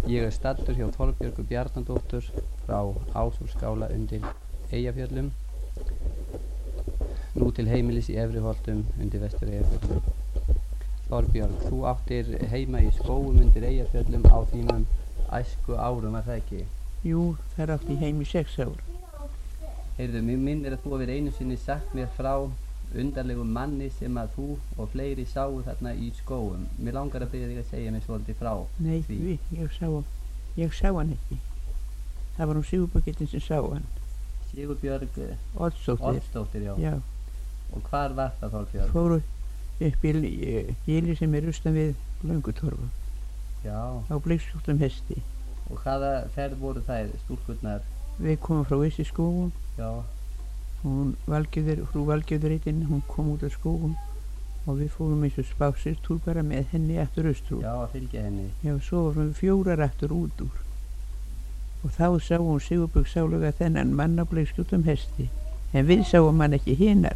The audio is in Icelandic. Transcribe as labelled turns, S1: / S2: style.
S1: Ég staddur hjá Þorbjörgu Bjarnadóttur frá Ásólfsskála undir Eyjafjöllum, nú til heimilis í Efriholtum undir Vestur Eyjafjöllum. Þorbjörg, þú áttir heima í skógum undir Eyjafjöllum á þínum æsku árum, var það ekki?
S2: Jú, þar átti ég heim í 6 ár.
S1: Heyrðu, mér minnir að þú hafir einu sinni sagt mér frá undarlegum manni sem að þú og fleiri sáu þarna í skógum. Mér langar að byrja þig að segja mér svolítið frá
S2: Nei,
S1: því.
S2: ég sá hann ekki. Það var Sigurbjörgittin sem sá hann.
S1: Sigurbjörg
S2: Oddsdóttir.
S1: já.
S2: Já,
S1: Og hvar var það, Þorbjörg?
S2: fóru upp í gili sem austan við Löngutorfu
S1: Já,
S2: á bleikskjóttum hesti.
S1: og hvaða ferð voru þær, stúlkurnar?
S2: Við komum frá þessi skógum.
S1: Já,
S2: Frú Valgerður hún kom út af skógum og við fórum eins og spásirtúr bara með henni eftir austrú.
S1: já, að fylgja henni.
S2: Já, svo varum við 4 aftur út úr. Og þá sáum Sigurbjörg sálega þennan mann á bleikskjóttum hesti. En við sáum hann ekki hinnar.